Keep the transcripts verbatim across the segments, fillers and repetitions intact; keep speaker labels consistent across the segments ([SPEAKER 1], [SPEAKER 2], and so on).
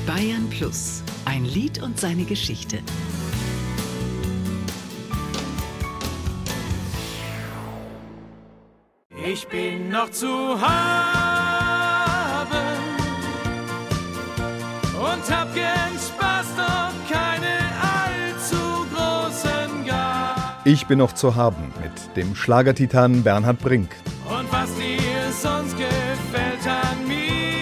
[SPEAKER 1] Bayern Plus, ein Lied und seine Geschichte.
[SPEAKER 2] Ich bin noch zu haben und hab gern Spaß, doch keine allzu großen Gaben.
[SPEAKER 3] Ich bin noch zu haben mit dem Schlagertitan Bernhard Brink.
[SPEAKER 2] Und was dir sonst gefällt an mir.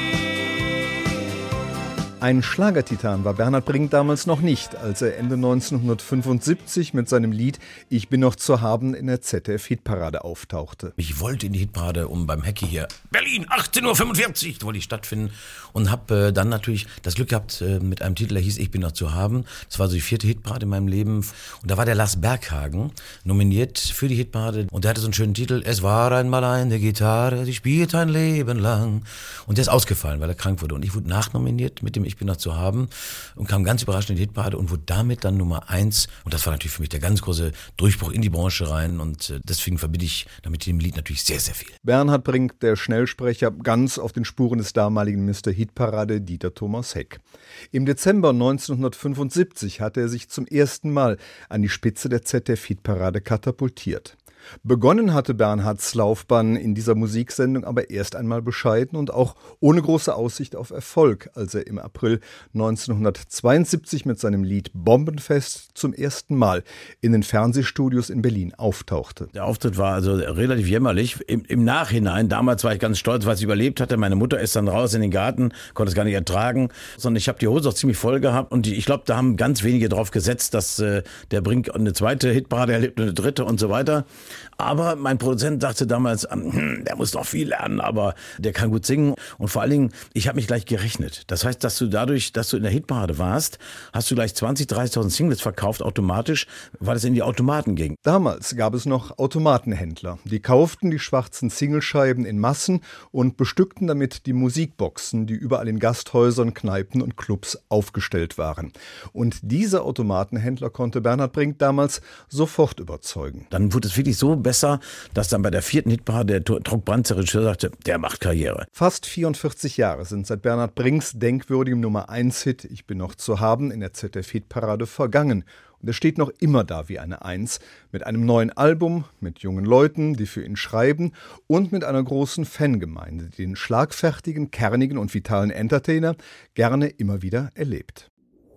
[SPEAKER 3] Ein Schlagertitan war Bernhard Brink damals noch nicht, als er Ende neunzehnhundertfünfundsiebzig mit seinem Lied Ich bin noch zu haben in der Z D F-Hitparade auftauchte.
[SPEAKER 4] Ich wollte in die Hitparade, um beim Hecki hier, Berlin, achtzehn Uhr fünfundvierzig, wollte ich stattfinden. Und habe äh, dann natürlich das Glück gehabt äh, mit einem Titel, der hieß Ich bin noch zu haben. Das war so die vierte Hitparade in meinem Leben. Und da war der Lars Berghagen nominiert für die Hitparade. Und der hatte so einen schönen Titel, Es war einmal eine Gitarre, die spielt ein Leben lang. Und der ist ausgefallen, weil er krank wurde. Und ich wurde nachnominiert mit dem Ich bin noch zu haben und kam ganz überraschend in die Hitparade und wurde damit dann Nummer eins. Und das war natürlich für mich der ganz große Durchbruch in die Branche rein. Und äh, deswegen verbinde ich damit dem Lied natürlich sehr, sehr viel.
[SPEAKER 3] Bernhard Brink, der Schnellsprecher, ganz auf den Spuren des damaligen Mister Hitparade Dieter Thomas Heck. Im Dezember neunzehnhundertfünfundsiebzig hatte er sich zum ersten Mal an die Spitze der Z D F-Hitparade katapultiert. Begonnen hatte Bernhards Laufbahn in dieser Musiksendung aber erst einmal bescheiden und auch ohne große Aussicht auf Erfolg, als er im April neunzehnhundertzweiundsiebzig mit seinem Lied Bombenfest zum ersten Mal in den Fernsehstudios in Berlin auftauchte.
[SPEAKER 5] Der Auftritt war also relativ jämmerlich. Im, im Nachhinein, damals war ich ganz stolz, weil ich überlebt hatte. Meine Mutter ist dann raus in den Garten, konnte es gar nicht ertragen, sondern ich habe die Hose auch ziemlich voll gehabt und die, ich glaube, da haben ganz wenige drauf gesetzt, dass äh, der Brink eine zweite Hitparade erlebt und eine dritte und so weiter. Aber mein Produzent dachte damals, hm, der muss noch viel lernen, aber der kann gut singen. Und vor allen Dingen, ich habe mich gleich gerechnet. Das heißt, dass du dadurch, dass du in der Hitparade warst, hast du gleich zwanzig, dreißigtausend Singles verkauft automatisch, weil es in die Automaten ging.
[SPEAKER 3] Damals gab es noch Automatenhändler. Die kauften die schwarzen Singlescheiben in Massen und bestückten damit die Musikboxen, die überall in Gasthäusern, Kneipen und Clubs aufgestellt waren. Und diese Automatenhändler konnte Bernhard Brink damals sofort überzeugen.
[SPEAKER 5] Dann wurde es wirklich so besser, dass dann bei der vierten Hitparade der Druck-Brandt, der Regisseur, sagte, der macht Karriere.
[SPEAKER 3] Fast vierundvierzig Jahre sind seit Bernhard Brinks denkwürdigem Nummer eins Hit Ich bin noch zu haben in der Z D F-Hitparade vergangen. Und er steht noch immer da wie eine Eins, mit einem neuen Album, mit jungen Leuten, die für ihn schreiben und mit einer großen Fangemeinde, die den schlagfertigen, kernigen und vitalen Entertainer gerne immer wieder erlebt.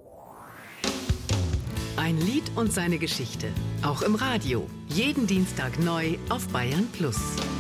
[SPEAKER 1] Ein Lied und seine Geschichte, auch im Radio. Jeden Dienstag neu auf Bayern Plus.